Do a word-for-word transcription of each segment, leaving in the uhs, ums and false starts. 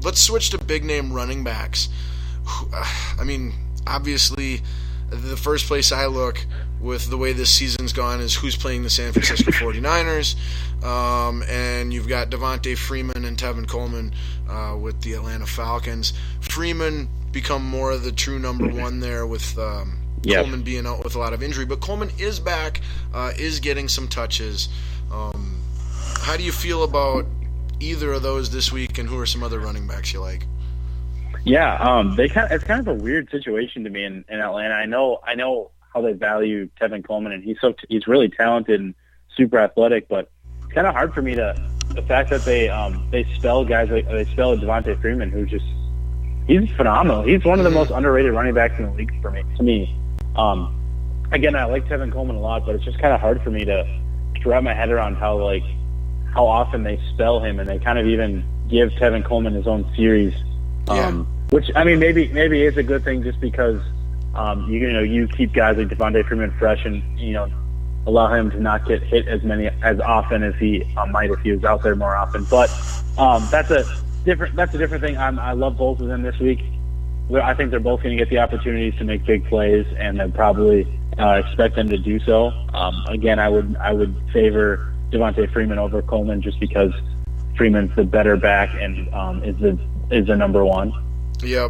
let's switch to big name running backs. I mean, obviously, the first place I look with the way this season's gone is who's playing the San Francisco forty-niners, um, and you've got Devontae Freeman and Tevin Coleman uh, with the Atlanta Falcons. Freeman become more of the true number one there with um, yep. Coleman being out with a lot of injury, but Coleman is back, uh, is getting some touches. Um, how do you feel about either of those this week, and who are some other running backs you like? Yeah, um, they kind of, it's kind of a weird situation to me in, in Atlanta. I know, I know how they value Tevin Coleman, and he's so he's really talented and super athletic. But it's kind of hard for me to the fact that they um, they spell guys like they spell Devontae Freeman, who just he's phenomenal. He's one of the most underrated running backs in the league for me. To me, um, again, I like Tevin Coleman a lot, but it's just kind of hard for me to, to wrap my head around how like how often they spell him, and they kind of even give Tevin Coleman his own series. Yeah. Um, which I mean, maybe maybe is a good thing just because um, you, you know you keep guys like Devontae Freeman fresh, and you know allow him to not get hit as many as often as he uh, might if he was out there more often. But um, that's a different that's a different thing. I'm, I love both of them this week. I think they're both going to get the opportunities to make big plays, and I probably uh, expect them to do so. Um, again, I would I would favor Devontae Freeman over Coleman just because Freeman's the better back and um, is the is the number one. Yep.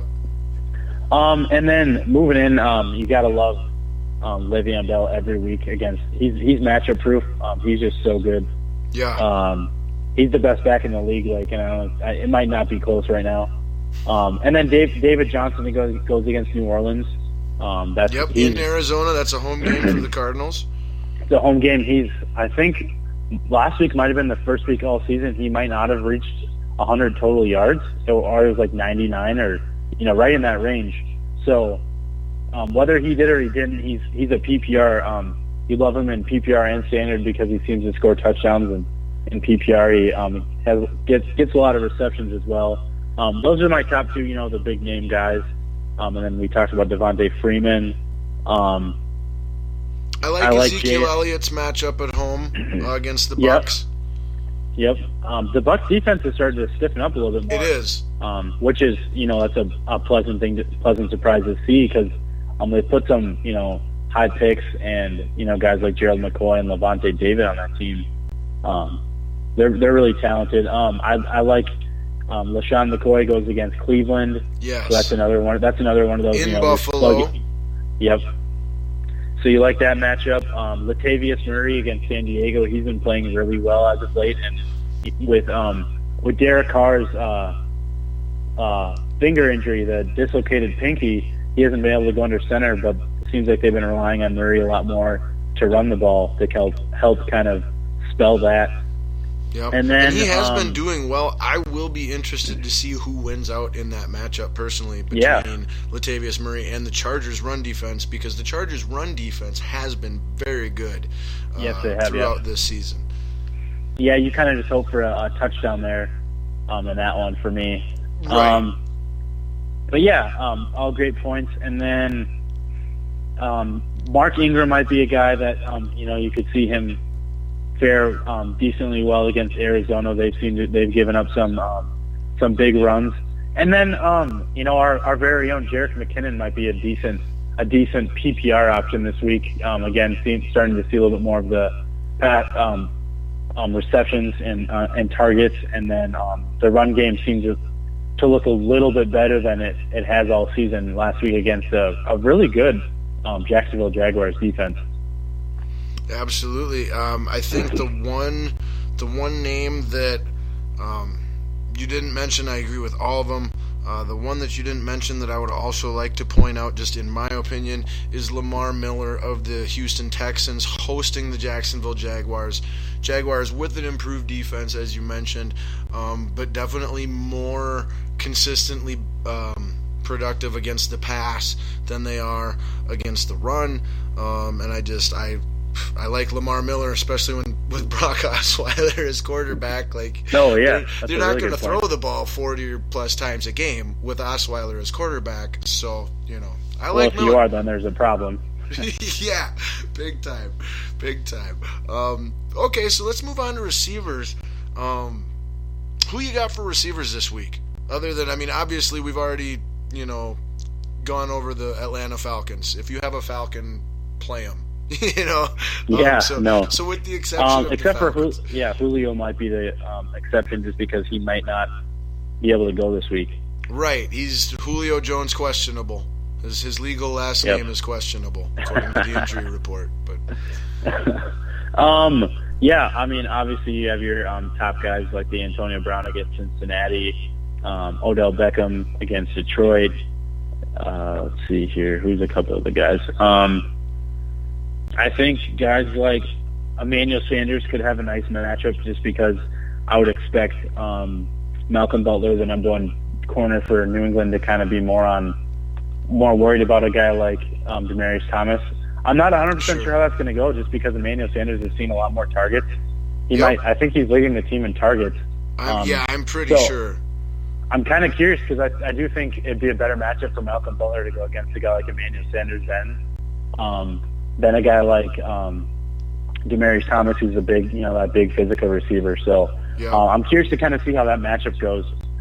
Um, and then moving in, um, you gotta love um, Le'Veon Bell every week against. He's he's matchup proof. Um, he's just so good. Yeah. Um, he's the best back in the league. Like, you know, it might not be close right now. Um, and then Dave, David Johnson he goes goes against New Orleans. Um, that's yep. In Arizona, that's a home game for the Cardinals. The home game. He's I think last week might have been the first week all season. He might not have reached one hundred total yards, so or it was like ninety-nine or you know right in that range. So um, whether he did or he didn't, he's he's a P P R. Um, you love him in P P R and standard because he seems to score touchdowns, and in P P R he um, has gets gets a lot of receptions as well. Um, those are my top two, you know, the big name guys. Um, and then we talked about Devontae Freeman. Um, I like, I like Ezekiel Jay- Elliott's matchup at home uh, against the Yep. Bucs. Yep. Um, the Bucs defense has started to stiffen up a little bit more. It is. Um, which is, you know, that's a, a pleasant thing, to, pleasant surprise to see because um, they put some, you know, high picks and, you know, guys like Gerald McCoy and Levante David on that team. Um, they're they're really talented. Um, I I like um, LaShawn McCoy goes against Cleveland. Yes. So that's another one. That's another one of those. In you know, Buffalo. plug- Yep. So you like that matchup? Um, Latavius Murray against San Diego. He's been playing really well as of late, and with um, with Derek Carr's uh, uh, finger injury, the dislocated pinky, he hasn't been able to go under center. But it seems like they've been relying on Murray a lot more to run the ball to help help kind of spell that. Yep. And then and he has um, been doing well. I will be interested to see who wins out in that matchup personally between Yeah. Latavius Murray and the Chargers' run defense, because the Chargers' run defense has been very good uh, Yes, they have, throughout yeah. this season. Yeah, you kind of just hope for a, a touchdown there um, in that one for me. Right. Um, but yeah, um, all great points. And then um, Mark Ingram might be a guy that um, you know you could see him fare um, decently well against Arizona. They've seen they've given up some um, some big runs. And then um, you know our, our very own Jerick McKinnon might be a decent a decent P P R option this week. Um, again, seeing, starting to see a little bit more of the pass. Um, Um, receptions and uh, and targets, and then um, the run game seems to to look a little bit better than it, it has all season last week against a, a really good um, Jacksonville Jaguars defense. Absolutely. Um, I think the one the one name that um, you didn't mention, I agree with all of them. Uh, the one that you didn't mention that I would also like to point out, just in my opinion, is Lamar Miller of the Houston Texans hosting the Jacksonville Jaguars. Jaguars with an improved defense, as you mentioned, um, but definitely more consistently um, productive against the pass than they are against the run. Um, and I just I I like Lamar Miller, especially when with Brock Osweiler as quarterback. Like, oh yeah, they're, That's they're a not really going to good throw point. the ball forty or plus times a game with Osweiler as quarterback. So you know, I Well, like if Miller. you are, then there's a problem. Yeah, big time, big time. Um, okay, so let's move on to receivers. Um, who you got for receivers this week? Other than, I mean, obviously we've already, you know, gone over the Atlanta Falcons. If you have a Falcon, play them. you know. Yeah. Um, so, no. So with the exception um, of except the for Falcons, Jul- yeah, Julio might be the um, exception just because he might not be able to go this week. right? He's Julio Jones questionable. His his legal last Yep. name is questionable according to the injury report. But um. Yeah. I mean, obviously you have your um, top guys like the Antonio Brown against Cincinnati, um, Odell Beckham against Detroit. Uh, let's see here. Who's a couple of the guys? Um, I think guys like Emmanuel Sanders could have a nice matchup just because I would expect um, Malcolm Butler, the number one corner for New England, to kind of be more on, more worried about a guy like um, Demaryius Thomas. I'm not one hundred percent Sure. sure how that's going to go just because Emmanuel Sanders has seen a lot more targets. He Yep. might. I think he's leading the team in targets. I'm, Um, yeah, I'm pretty so- sure. I'm kind of curious because I, I do think it'd be a better matchup for Malcolm Butler to go against a guy like Emmanuel Sanders than um, than a guy like um, Demaryius Thomas, who's a big, you know, that big physical receiver. So Yeah. uh, I'm curious to kind of see how that matchup goes.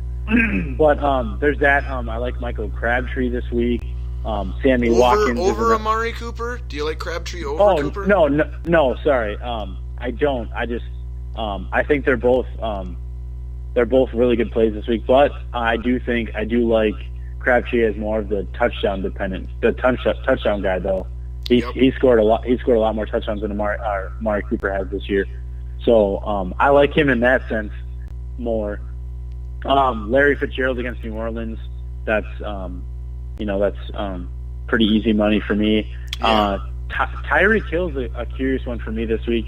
but um, there's that. Um, I like Michael Crabtree this week. Um, Sammy Over Watkins. is over a- Amari Cooper? Do you like Crabtree over Oh Cooper? no, no, no, sorry. Um, I don't. I just um, I think they're both um, they're both really good plays this week. But I do think I do like Crabtree as more of the touchdown dependent, the touchdown touchdown guy though. He Yep. he scored a lot. He scored a lot more touchdowns than Amari, uh, Amari Cooper has this year. So um, I like him in that sense more. Um, Larry Fitzgerald against New Orleans. That's um, you know that's um, pretty easy money for me. Yeah. Uh, Ty- Tyreek Hill's a, a curious one for me this week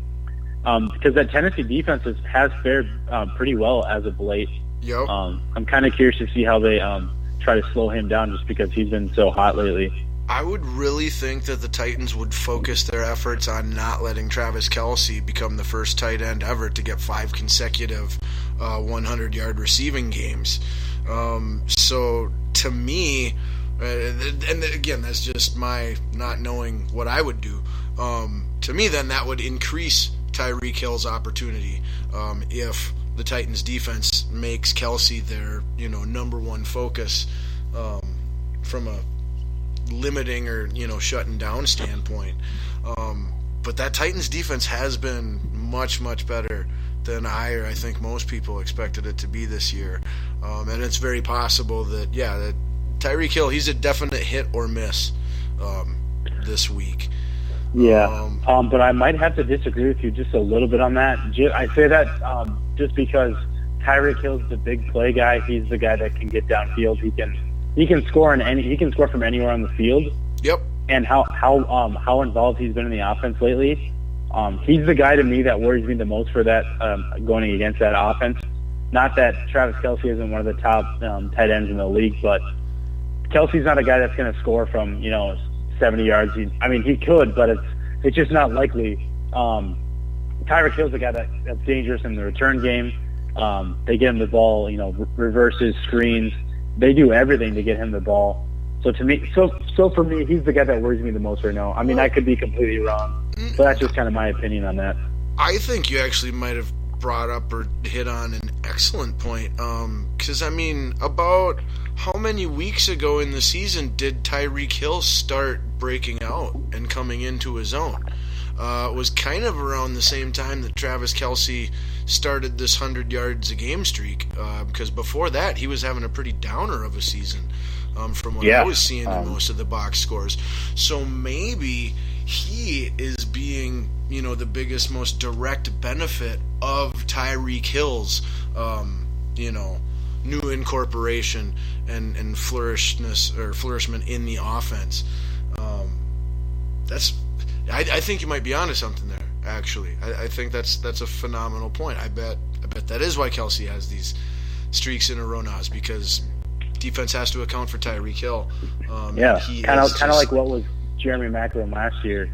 um, because that Tennessee defense has, has fared uh, pretty well as of late. Yep. Um, I'm kind of curious to see how they um, try to slow him down just because he's been so hot lately. I would really think that the Titans would focus their efforts on not letting Travis Kelce become the first tight end ever to get five consecutive uh, hundred-yard receiving games. Um, so to me, uh, and again, that's just my not knowing what I would do. Um, to me, then that would increase Tyreek Hill's opportunity um, if the Titans defense makes Kelce their you know number one focus um, from a limiting or you know shutting down standpoint. Um, but that Titans defense has been much much better than I or I think most people expected it to be this year, um, and it's very possible that yeah that Tyreek Hill, he's a definite hit or miss um, this week. Yeah, Um, um, but I might have to disagree with you just a little bit on that. Ju- I say that um, just because Tyreek Hill's the big play guy. He's the guy that can get downfield. He can he can score in any he can score from anywhere on the field. Yep. And how how um, how involved he's been in the offense lately. Um, he's the guy to me that worries me the most for that um, going against that offense. Not that Travis Kelce isn't one of the top um, tight ends in the league, but Kelce's not a guy that's going to score from you know seventy yards. He, I mean, he could, but it's it's just not likely. Um, Tyreek Hill's a guy that, that's dangerous in the return game. Um, they get him the ball, you know, re- reverses, screens. They do everything to get him the ball. So to me, so so for me, he's the guy that worries me the most right now. I mean, I could be completely wrong, but that's just kind of my opinion on that. I think you actually might have brought up or hit on an excellent point. Because, I mean, about how many weeks ago in the season did Tyreek Hill start breaking out and coming into his own? Uh, it was kind of around the same time that Travis Kelce started this one hundred yards a game streak. Uh, because before that, he was having a pretty downer of a season um, from what Yeah. I was seeing Um, in most of the box scores. So maybe he is being, you know, the biggest, most direct benefit of Tyreek Hill's, um, you know, new incorporation and, and flourishness or flourishment in the offense. Um, that's, I, I think you might be onto something there. Actually, I, I think that's that's a phenomenal point. I bet, I bet that is why Kelce has these streaks in a row now, is because defense has to account for Tyreek Hill. Um, Yeah, he kind of is kind of just- like what was Jeremy Maclin last year.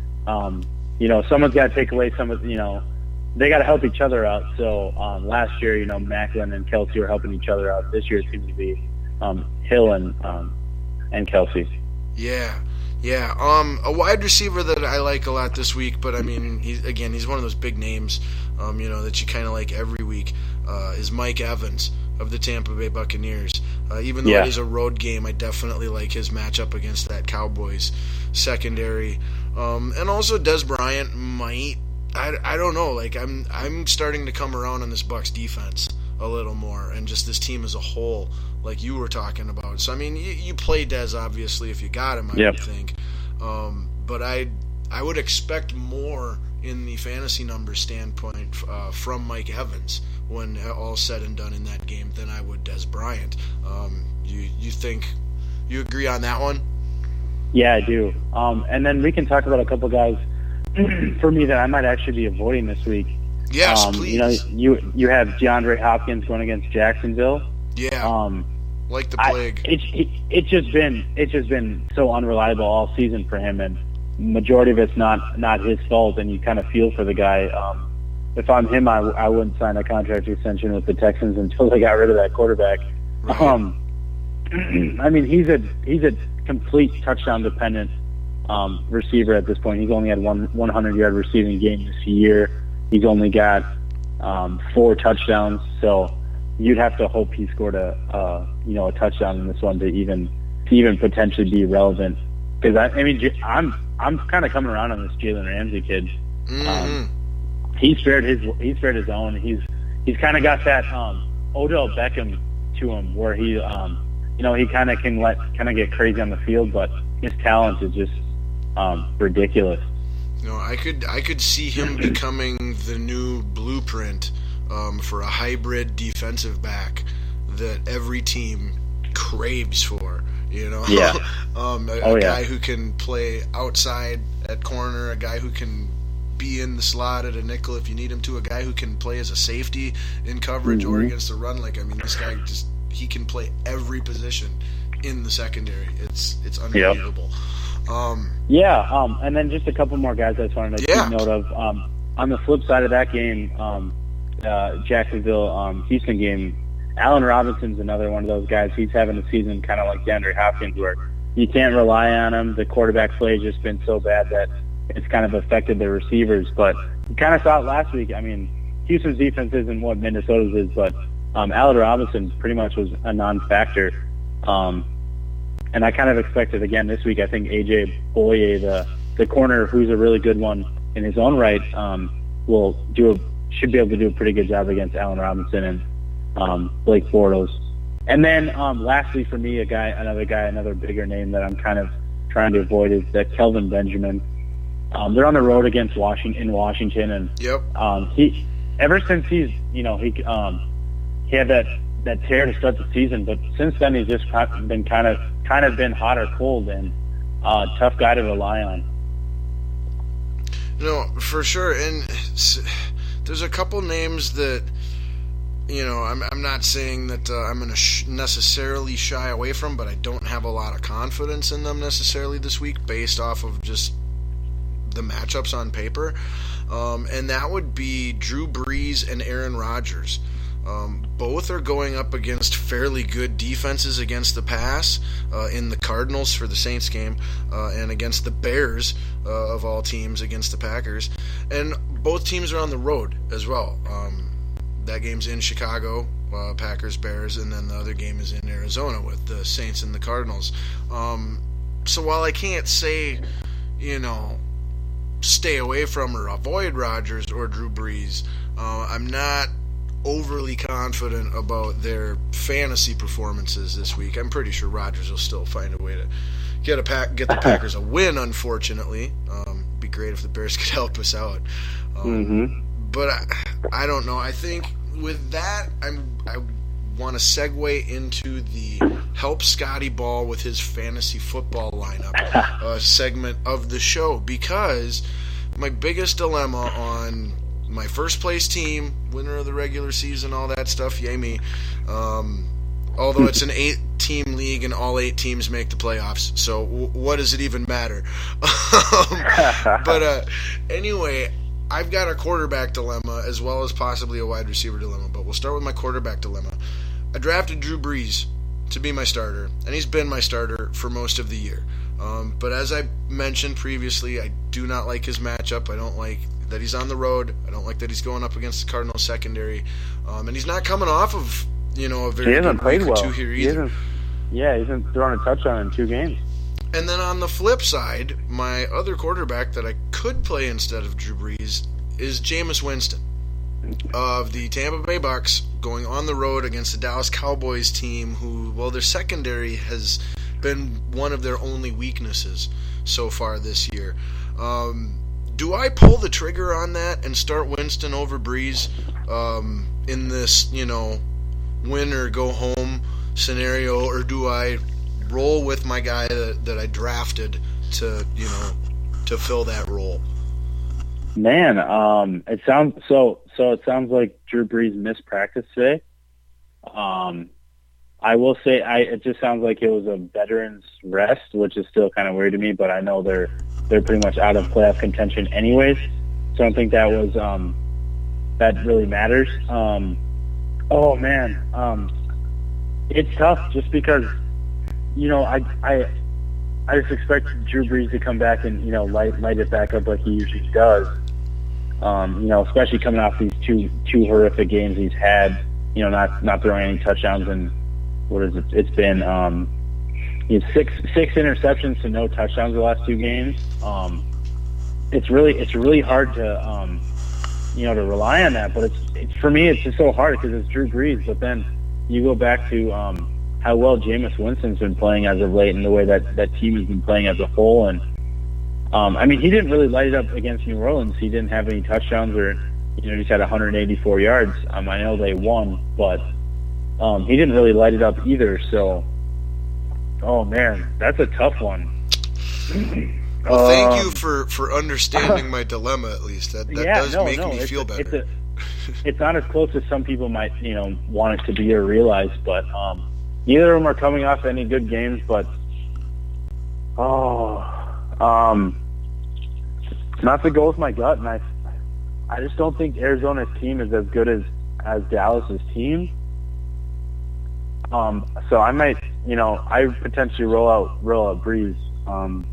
Um, you know, someone's got to take away some of, you know, they got to help each other out. So um, last year, you know, Maclin and Kelce were helping each other out. This year it seems to be um, Hill and um, and Kelce. Yeah, yeah. Um, a wide receiver that I like a lot this week, but I mean, he's, again, he's one of those big names, um, you know, that you kind of like every week, uh, is Mike Evans. of the Tampa Bay Buccaneers. Uh, even though Yeah. it is a road game, I definitely like his matchup against that Cowboys secondary. Um, and also Des Bryant might, I, I don't know, like I'm I'm starting to come around on this Bucs defense a little more, and just this team as a whole, like you were talking about. So I mean, you, you play Des obviously if you got him, I Yep. would think. Um, but I I would expect more in the fantasy numbers standpoint uh, from Mike Evans when all said and done in that game than I would Des Bryant. Um, you you think you agree on that one? Yeah, I do. Um, and then we can talk about a couple guys for me that I might actually be avoiding this week. Yes, um, please. You know, you you have DeAndre Hopkins going against Jacksonville. Yeah, Um, like the I, plague. it's it, it's just been it's just been so unreliable all season for him, and majority of it's not not his fault. And you kind of feel for the guy. Um, if I'm him, I, I wouldn't sign a contract extension with the Texans until they got rid of that quarterback. Right. Um, I mean, he's a he's a complete touchdown dependent um, receiver at this point. He's only had one 100 yard receiving game this year. He's only got um, four touchdowns, so you'd have to hope he scored a uh, you know a touchdown in this one to even to even potentially be relevant. Because I, I mean, J- I'm I'm kind of coming around on this Jalen Ramsey kid. Mm-hmm. Um, he's fared his he's fared his own. He's he's kind of got that um, Odell Beckham to him, where he um, you know he kind of can let kind of get crazy on the field, but his talent is just um, ridiculous. You know, I could I could see him becoming the new blueprint um, for a hybrid defensive back that every team craves for. You know, Yeah. um, a, Oh, a yeah. guy who can play outside at corner, a guy who can be in the slot at a nickel if you need him to, a guy who can play as a safety in coverage or Mhm. against the run. Like, I mean, this guy just he can play every position in the secondary. It's it's unbelievable. Um, Yeah, um, and then just a couple more guys I just wanted to Yeah. take note of. Um, on the flip side of that game, um, uh, Jacksonville um, Houston game, Allen Robinson's another one of those guys. He's having a season kind of like DeAndre Hopkins, where you can't rely on him. The quarterback play has just been so bad that it's kind of affected the receivers. But you kind of saw it last week. I mean, Houston's defense isn't what Minnesota's is, but um, Allen Robinson pretty much was a non-factor. Um, and I kind of expected again this week. I think A J Boye, the the corner, who's a really good one in his own right, um, will do a, should be able to do a pretty good job against Allen Robinson and um, Blake Bortles. And then um, lastly for me, a guy, another guy, another bigger name that I'm kind of trying to avoid is that Kelvin Benjamin. Um, they're on the road against Washington in Washington, and yep. um, he ever since he's you know he um, he had that that tear to start the season, but since then he's just been kind of kind of been hot or cold and uh, tough guy to rely on. No, for sure. And s- there's a couple names that, you know, I'm I'm not saying that uh, I'm going to sh- necessarily shy away from, but I don't have a lot of confidence in them necessarily this week based off of just the matchups on paper. Um, and that would be Drew Brees and Aaron Rodgers. Um, both are going up against fairly good defenses against the pass uh, in the Cardinals for the Saints game uh, and against the Bears uh, of all teams against the Packers. And both teams are on the road as well. Um, that game's in Chicago, uh, Packers, Bears, and then the other game is in Arizona with the Saints and the Cardinals. Um, so while I can't say, you know, stay away from or avoid Rodgers or Drew Brees, uh, I'm not overly confident about their fantasy performances this week. I'm pretty sure Rodgers will still find a way to get a pack, get the Packers a win. Unfortunately, um, it'd be great if the Bears could help us out. Um, Mm-hmm. But I, I don't know. I think with that, I'm I want to segue into the help Scotty Ball with his fantasy football lineup uh, segment of the show, because my biggest dilemma on my first place team, winner of the regular season, all that stuff, yay me. Um, although it's an eight team league and all eight teams make the playoffs, so w- what does it even matter? um, but uh, anyway, I've got a quarterback dilemma as well as possibly a wide receiver dilemma, but we'll start with my quarterback dilemma. I drafted Drew Brees to be my starter, and he's been my starter for most of the year. Um, but as I mentioned previously, I do not like his matchup. I don't like that he's on the road. I don't like that he's going up against the Cardinals secondary. Um, and he's not coming off of you know, a very he hasn't good played week or well. two here He either. hasn't, yeah, he hasn't thrown a touchdown in two games. And then on the flip side, my other quarterback that I could play instead of Drew Brees is Jameis Winston of the Tampa Bay Bucks, going on the road against the Dallas Cowboys team who, well, their secondary has been one of their only weaknesses so far this year. Um, do I pull the trigger on that and start Winston over Brees um, in this, you know, win or go home scenario, or do I roll with my guy that, that I drafted to, you know, to fill that role? Man, um, it sounds so. So it sounds like Drew Brees missed practice today. Um, I will say, I it just sounds like it was a veterans rest, which is still kind of weird to me. But I know they're they're pretty much out of playoff contention anyways, so I don't think that was um, that really matters. Um, oh man, um, it's tough just because you know I I I just expect Drew Brees to come back and you know light light it back up like he usually does. Um, you know, especially coming off these two two horrific games he's had. You know, not not throwing any touchdowns, and what is it? It's been um, he has six six interceptions to no touchdowns the last two games. Um, it's really it's really hard to um, you know to rely on that. But it's, it's for me it's just so hard because it's Drew Brees. But then you go back to um, how well Jameis Winston's been playing as of late, and the way that that team has been playing as a whole. And um, I mean, he didn't really light it up against New Orleans. He didn't have any touchdowns, or you know, just had one hundred eighty-four yards. Um, I know they won, but um, he didn't really light it up either. So, oh man, that's a tough one. Well, thank um, you for, for understanding my dilemma. At least that, that yeah, does no, make no, me it's, feel better. It's, a, it's not as close as some people might, you know, want it to be or realize. But um, neither of them are coming off any good games. But oh, um, not to go with my gut, and I. I just don't think Arizona's team is as good as, as Dallas's team. Um, so I might, you know, I potentially roll out roll out Brees, um,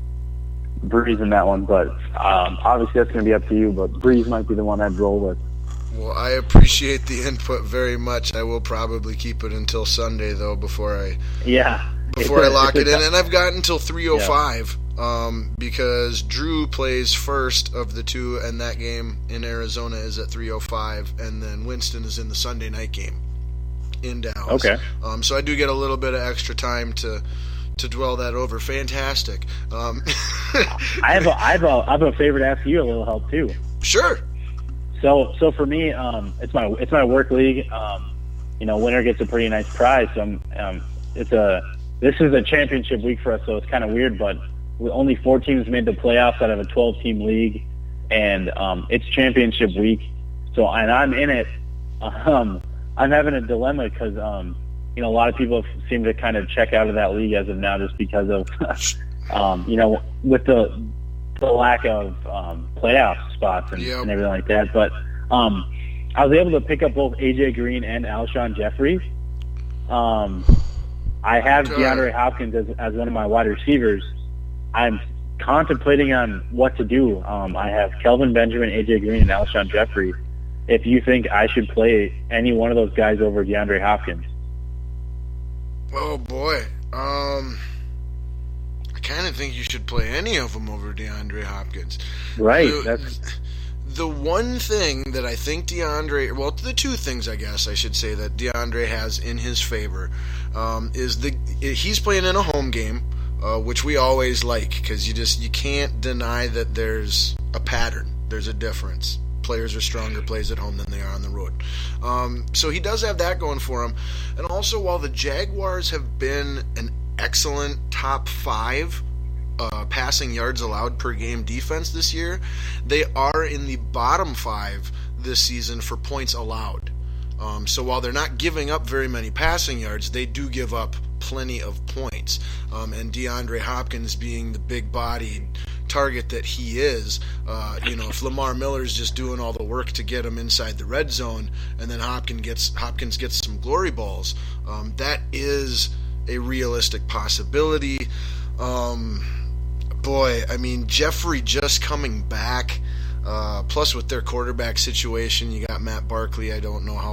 Brees in that one. But um, obviously that's going to be up to you. But Brees might be the one I'd roll with. Well, I appreciate the input very much. I will probably keep it until Sunday though before I yeah before a, I lock it a, in, and I've got until three oh five. Yeah. Um, because Drew plays first of the two, and that game in Arizona is at three oh five, and then Winston is in the Sunday night game in Dallas. Okay. Um, so I do get a little bit of extra time to to dwell that over. Fantastic. Um, I have a I have a I have a favor to ask you a little help too. Sure. So so for me, um, it's my it's my work league. Um, you know, winner gets a pretty nice prize. So I'm, um, it's a this is a championship week for us, so it's kind of weird, but. Only four teams made the playoffs out of a twelve-team league, and um, it's championship week. So, and I'm in it. Um, I'm having a dilemma because, um, you know, a lot of people seem to kind of check out of that league as of now just because of, um, you know, with the the lack of um, playoff spots and, yep. and everything like that. But um, I was able to pick up both A J Green and Alshon Jeffrey. Um, I have DeAndre Hopkins as, as one of my wide receivers. I'm contemplating on what to do. Um, I have Kelvin Benjamin, A J Green, and Alshon Jeffrey. If you think I should play any one of those guys over DeAndre Hopkins. Oh, boy. Um, I kind of think you should play any of them over DeAndre Hopkins. Right. The, that's... the one thing that I think DeAndre, well, the two things, I guess I should say, that DeAndre has in his favor um, is the he's playing in a home game. Uh, which we always like because you just you can't deny that there's a pattern, there's a difference. Players are stronger plays at home than they are on the road. Um, so he does have that going for him. And also, while the Jaguars have been an excellent top five uh, passing yards allowed per game defense this year, they are in the bottom five this season for points allowed. Um, so while they're not giving up very many passing yards, they do give up plenty of points. Um, and DeAndre Hopkins being the big-bodied target that he is, uh, you know, if Lamar Miller's just doing all the work to get him inside the red zone, and then Hopkins gets Hopkins gets some glory balls, um, that is a realistic possibility. Um, boy, I mean, Jeffrey just coming back. Uh, plus, with their quarterback situation, you got Matt Barkley. I don't know how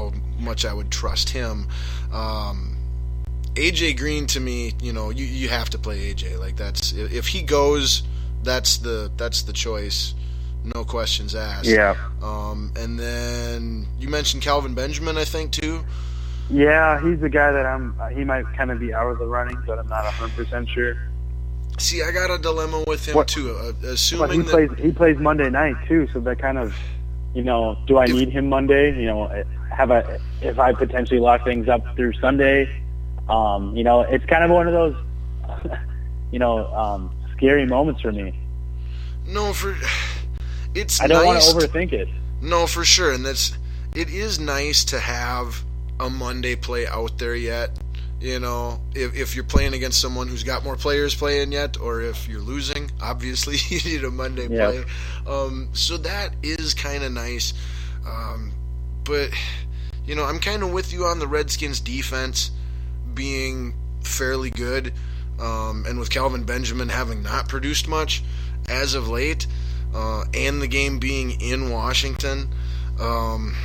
much I would trust him. Um, A J Green, to me, you know, you, you have to play A J. Like, that's if he goes, that's the that's the choice, no questions asked. Yeah. Um, and then you mentioned Kelvin Benjamin, I think, too. Yeah, he's the guy that I'm. He might kind of be out of the running, but I'm not one hundred percent sure. See, I got a dilemma with him what, too. Uh, but assuming he that plays, he plays Monday night too, so that kind of, you know, do I if, need him Monday? You know, have I if I potentially lock things up through Sunday? Um, you know, it's kind of one of those, you know, um, scary moments for me. No, for it's. I don't nice want to overthink it. No, for sure, and that's it is nice to have a Monday play out there yet. You know, if if you're playing against someone who's got more players playing yet, or if you're losing, obviously you need a Monday Yep. play. Um, so that is kind of nice. Um, but you know, I'm kind of with you on the Redskins defense being fairly good, um, and with Kelvin Benjamin having not produced much as of late, uh, and the game being in Washington. Um,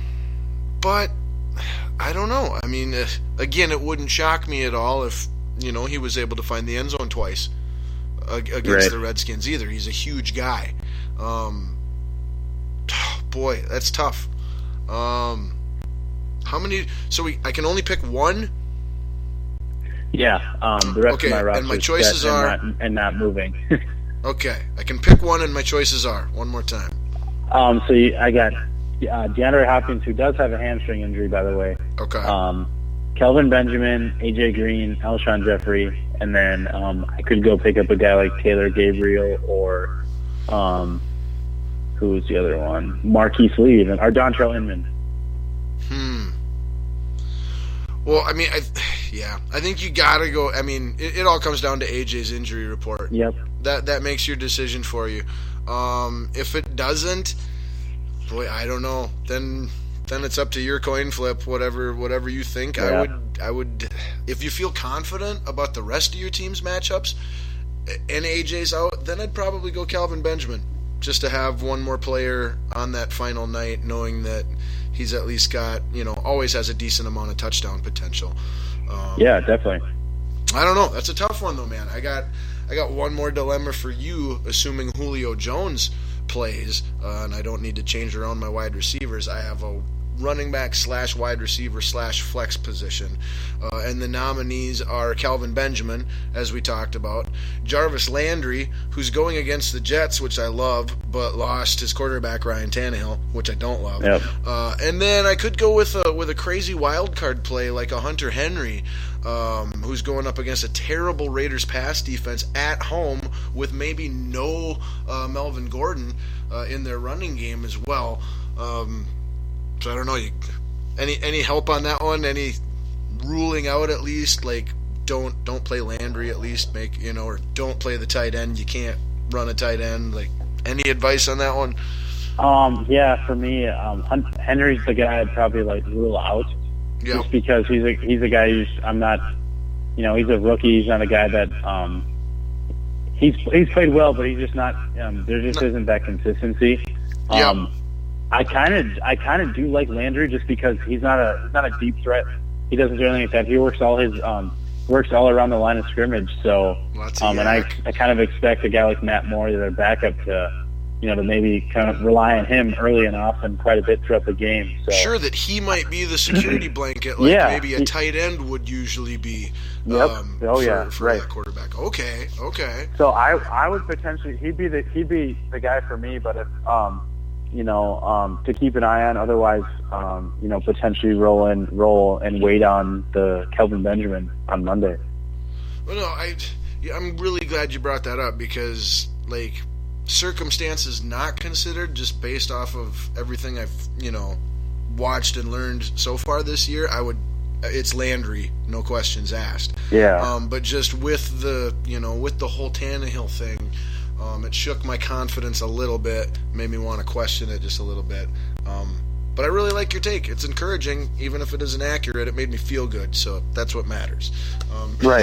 but I don't know. I mean, uh, again, it wouldn't shock me at all if, you know, he was able to find the end zone twice uh, against Right. the Redskins either. He's a huge guy. Um, boy, that's tough. Um, how many? So we, I can only pick one? Yeah, um, the rest Okay, of my roster and my is choices set and are- not, and not moving. Okay, I can pick one, and my choices are, one more time. um, so you, I got uh, DeAndre Hopkins, who does have a hamstring injury, by the way. Okay. Um, Kelvin Benjamin, A J Green, Alshon Jeffrey, and then um, I could go pick up a guy like Taylor Gabriel or um, who was the other one? Marquise Lee, and or Dontrell Inman. Hmm. Well, I mean, I, yeah, I think you gotta go. I mean, it, it all comes down to A J's injury report. Yep. That that makes your decision for you. Um, if it doesn't, boy, I don't know. Then then it's up to your coin flip. Whatever whatever you think. I Yeah. would I would if you feel confident about the rest of your team's matchups, and A J's out, then I'd probably go Kelvin Benjamin, just to have one more player on that final night, knowing that he's at least got, you know, always has a decent amount of touchdown potential. Um, Yeah, definitely. I don't know. That's a tough one, though, man. I got I got one more dilemma for you, assuming Julio Jones plays, uh, and I don't need to change around my wide receivers. I have a running back slash wide receiver slash flex position. Uh, and the nominees are Kelvin Benjamin, as we talked about, Jarvis Landry, who's going against the Jets, which I love, but lost his quarterback Ryan Tannehill, which I don't love. Yep. Uh, and then I could go with a, with a crazy wild card play like a Hunter Henry, um, who's going up against a terrible Raiders pass defense at home with maybe no uh, Melvin Gordon uh, in their running game as well. Um, so I don't know. You, any any help on that one? Any ruling out at least? Like don't don't play Landry at least. Make you know, or don't play the tight end. You can't run a tight end. Like any advice on that one? Um, yeah, for me, um, Hun- Henry's the guy I'd probably like rule out, Yeah. just because he's a he's a guy who's I'm not, you know, he's a rookie. He's not a guy that um, he's he's played well, but he's just not. Um, there just No. isn't that consistency. Yeah. Um, I kind of I kind of do like Landry just because he's not a he's not a deep threat. He doesn't do anything like that. He works all his um, works all around the line of scrimmage. So Lots of um, and I yak. I kind of expect a guy like Matt Moore, their backup, to you know to maybe kind of rely on him early and often quite a bit throughout the game. So Sure that he might be the security blanket, like Yeah. maybe a He- tight end would usually be. Yep. Um, Oh, for, yeah. for Right. that quarterback. Okay. Okay. So I I would potentially he'd be the he'd be the guy for me, but if um you know um to keep an eye on. Otherwise um you know potentially roll and roll and wait on the Kelvin Benjamin on Monday. Well, no, I, yeah, I'm really glad you brought that up because, like, circumstances not considered, just based off of everything I've, you know, watched and learned so far this year, I would, it's Landry, no questions asked. Yeah. Um, but just with the, you know, with the whole Tannehill thing, um, it shook my confidence a little bit, made me want to question it just a little bit. Um, but I really like your take. It's encouraging, even if it isn't accurate. It made me feel good, so that's what matters. Um, Right.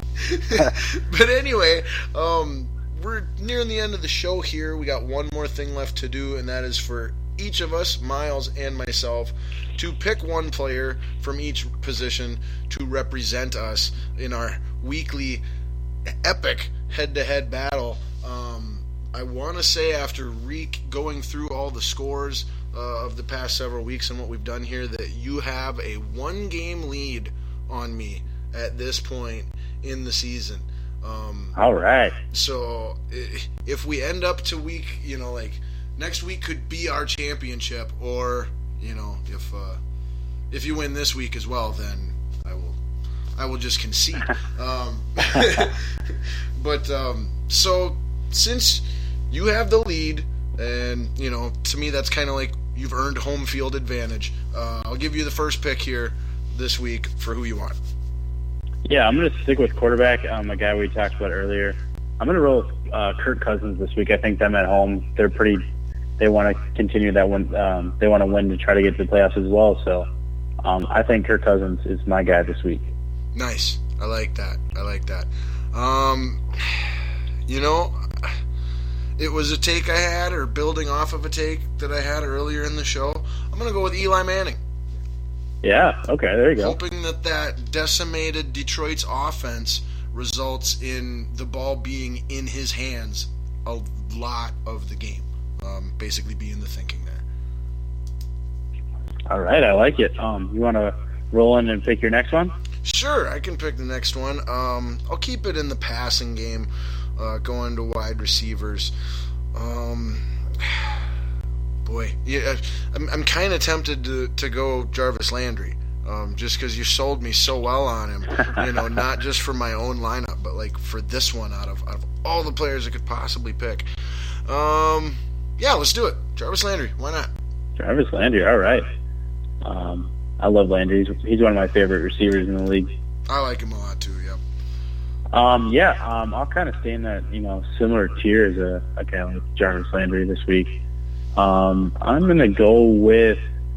But anyway, um, we're nearing the end of the show here. We got one more thing left to do, and that is for each of us, Miles and myself, to pick one player from each position to represent us in our weekly epic head-to-head battle. Um, I want to say after re- going through all the scores uh, of the past several weeks and what we've done here, that you have a one-game lead on me at this point in the season. Um, All right. So if we end up to week, you know, like next week could be our championship, or you know, if uh, if you win this week as well, then I will I will just concede. um, but um, so since you have the lead, and you know, to me that's kind of like you've earned home field advantage. Uh, I'll give you the first pick here this week for who you want. Yeah, I'm going to stick with quarterback, um, a guy we talked about earlier. I'm going to roll with uh, Kirk Cousins this week. I think them at home, they're pretty. They want to continue that one. Um, they want to win to try to get to the playoffs as well. So um, I think Kirk Cousins is my guy this week. Nice. I like that. I like that. Um, you know, it was a take I had, or building off of a take that I had earlier in the show. I'm going to go with Eli Manning. Yeah, okay, there you go. Hoping that that decimated Detroit's offense results in the ball being in his hands a lot of the game. Um, basically being the thinking there. All right, I like it. Um, you want to roll in and pick your next one? Sure, I can pick the next one. Um, I'll keep it in the passing game, uh, going to wide receivers. Um... Boy, yeah, I'm I'm kind of tempted to, to go Jarvis Landry, um, just because you sold me so well on him. You know, not just for my own lineup, but like for this one, out of out of all the players I could possibly pick. Um, yeah, let's do it, Jarvis Landry. Why not? Jarvis Landry, all right. Um, I love Landry. He's, he's one of my favorite receivers in the league. I like him a lot too. Yep. Um, yeah, um, I'll kind of stay in that you know similar tier as a, a guy like Jarvis Landry this week. Um, I'm going to go with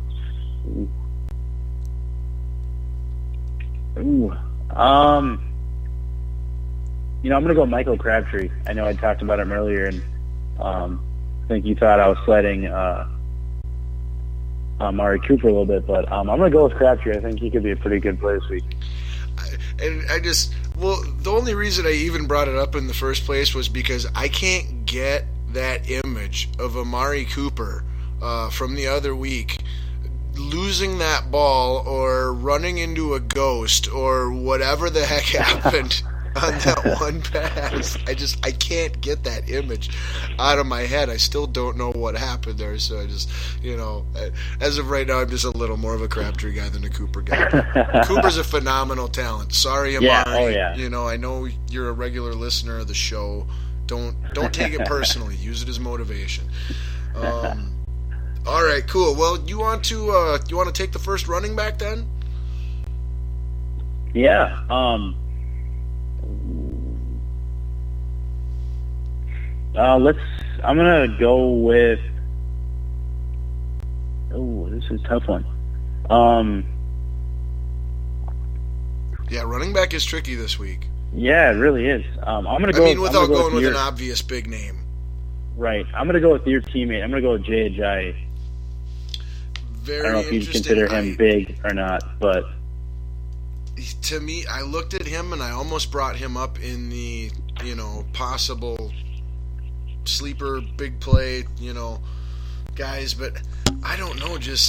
ooh, um, you know, I'm going to go Michael Crabtree. I know I talked about him earlier, and um, I think you thought I was sliding uh, uh, Amari Cooper a little bit, but um, I'm going to go with Crabtree. I think he could be a pretty good play this week. I, and I just, well, the only reason I even brought it up in the first place was because I can't get that image of Amari Cooper uh, from the other week losing that ball or running into a ghost or whatever the heck happened on that one pass. I just I can't get that image out of my head. I still don't know what happened there. So I just, you know, as of right now, I'm just a little more of a Crabtree guy than a Cooper guy. Cooper's a phenomenal talent. Sorry, Amari. Yeah, oh yeah. You know, I know you're a regular listener of the show. Don't don't take it personally. Use it as motivation. Um, all right, cool. Well, you want to uh, you want to take the first running back then? Yeah. Um, uh, let's. I'm gonna go with. Oh, this is a tough one. Um, yeah, running back is tricky this week. Yeah, it really is. Um, I'm gonna go. I mean, without go going with, with your, an obvious big name. Right. I'm gonna go with your teammate. I'm gonna go with Jay Ajayi. Very I don't know if you interesting. consider him I, big or not, but to me, I looked at him and I almost brought him up in the, you know, possible sleeper, big play, you know, guys, but I don't know, just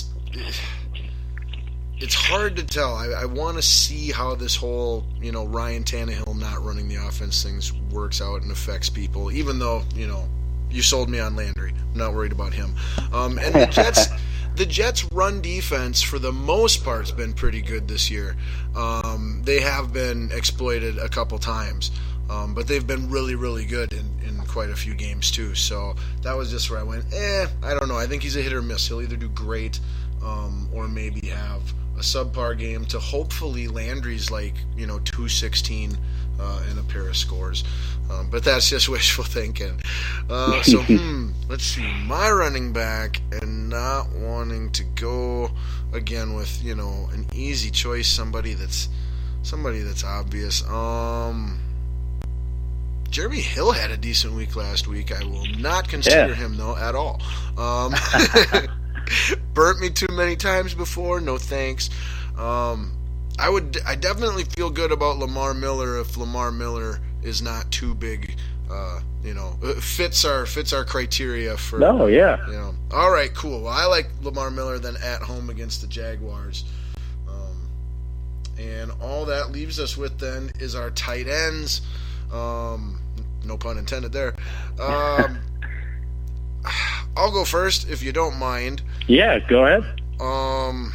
it's hard to tell. I, I want to see how this whole, you know, Ryan Tannehill not running the offense things works out and affects people, even though, you know, you sold me on Landry. I'm not worried about him. Um, and the Jets... The Jets' run defense, for the most part, has been pretty good this year. Um, they have been exploited a couple times, um, but they've been really, really good in, in quite a few games, too. So that was just where I went, eh, I don't know. I think he's a hit or miss. He'll either do great um, or maybe have a subpar game to hopefully Landry's like, you know, two sixteen uh, and a pair of scores. Um, but that's just wishful thinking. Uh, so, hmm, let's see. My running back, and not wanting to go again with, you know, an easy choice, somebody that's somebody that's obvious. Um, Jeremy Hill had a decent week last week. I will not consider yeah. him, though, at all. Um, burnt me too many times before. No thanks. Um, I would. I definitely feel good about Lamar Miller if Lamar Miller is not too big. Uh, you know, fits our fits our criteria for. No, yeah. You know. All right, cool. Well, I like Lamar Miller then at home against the Jaguars. Um, and all that leaves us with then is our tight ends. Um, no pun intended there. Um, I'll go first if you don't mind. Yeah, go ahead. Um,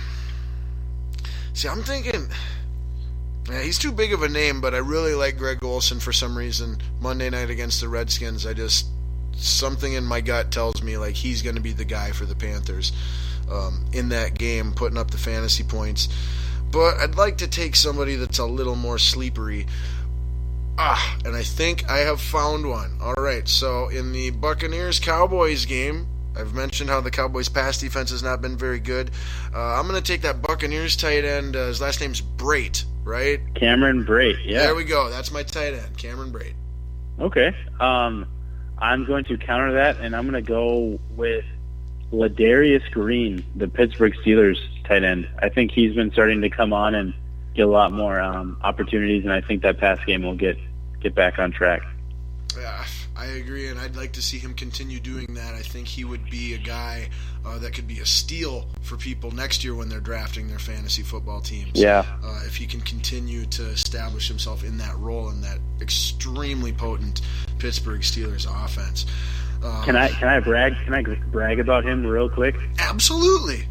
see, I'm thinking, yeah, he's too big of a name, but I really like Greg Olsen for some reason. Monday night against the Redskins, I just, something in my gut tells me like he's going to be the guy for the Panthers um, in that game, putting up the fantasy points. But I'd like to take somebody that's a little more sleepery. Ah, and I think I have found one. All right, so in the Buccaneers-Cowboys game, I've mentioned how the Cowboys' pass defense has not been very good. Uh, I'm going to take that Buccaneers tight end. Uh, his last name's Brate, right? Cameron Brate, yeah. There we go. That's my tight end, Cameron Brate. Okay. Um, I'm going to counter that, and I'm going to go with Ladarius Green, the Pittsburgh Steelers tight end. I think he's been starting to come on and get a lot more um, opportunities, and I think that pass game will get get back on track. Yeah, I agree, and I'd like to see him continue doing that. I think he would be a guy uh, that could be a steal for people next year when they're drafting their fantasy football teams. Yeah. Uh, if he can continue to establish himself in that role in that extremely potent Pittsburgh Steelers offense. Um, can I can I brag? Can I brag about him real quick? Absolutely.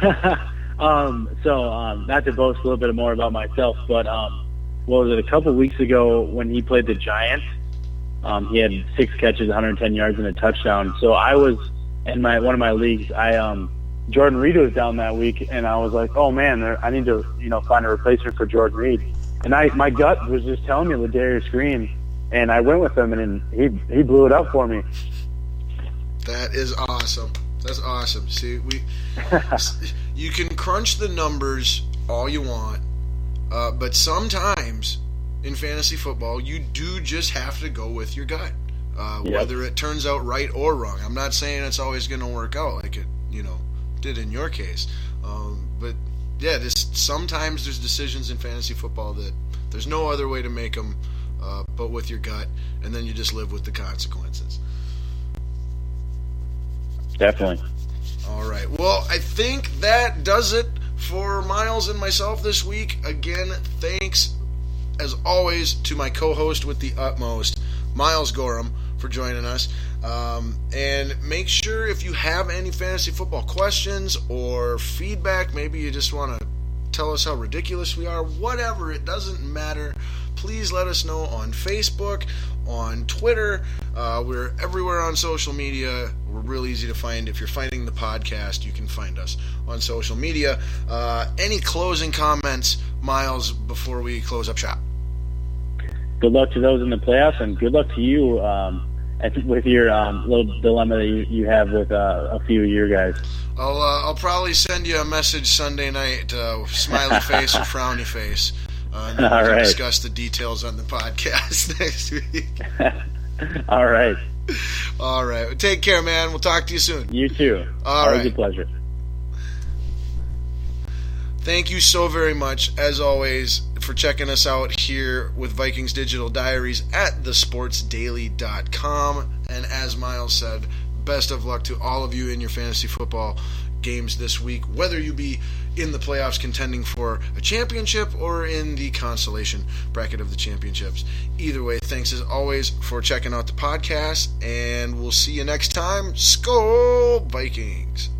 um, so um, not to boast a little bit more about myself, but um, what was it? A couple weeks ago when he played the Giants, um, he had six catches, one hundred ten yards, and a touchdown. So I was in my one of my leagues. I um, Jordan Reed was down that week, and I was like, oh man, there, I need to you know find a replacement for Jordan Reed. And I my gut was just telling me Ladarius Green, and I went with him, and he he blew it up for me. That is awesome. That's awesome. See, we you can crunch the numbers all you want, uh, but sometimes in fantasy football, you do just have to go with your gut, uh, yep. whether it turns out right or wrong. I'm not saying it's always going to work out like it, you know, did in your case, um, but yeah, this sometimes there's decisions in fantasy football that there's no other way to make them, uh, but with your gut, and then you just live with the consequences. Definitely. All right. Well, I think that does it for Miles and myself this week. Again, thanks, as always, to my co-host with the utmost, Miles Gorham, for joining us. Um, and make sure if you have any fantasy football questions or feedback, maybe you just want to tell us how ridiculous we are, whatever, it doesn't matter. Please let us know on Facebook, on Twitter. Uh, we're everywhere on social media. We're real easy to find. If you're finding the podcast, you can find us on social media. Uh, any closing comments, Miles, before we close up shop? Good luck to those in the playoffs, and good luck to you um, with your um, little dilemma that you, you have with uh, a few of your guys. I'll uh, I'll probably send you a message Sunday night, uh, smiley face or frowny face. Uh, and then All we can right. discuss the details on the podcast next week. All right. All right. Take care, man. We'll talk to you soon. You too. All Always right. a pleasure. Thank you so very much, as always, for checking us out here with Vikings Digital Diaries at the sports daily dot com. And as Miles said, best of luck to all of you in your fantasy football games this week, whether you be in the playoffs contending for a championship or in the consolation bracket of the championships. Either way, thanks as always for checking out the podcast, and we'll see you next time. Skol Vikings!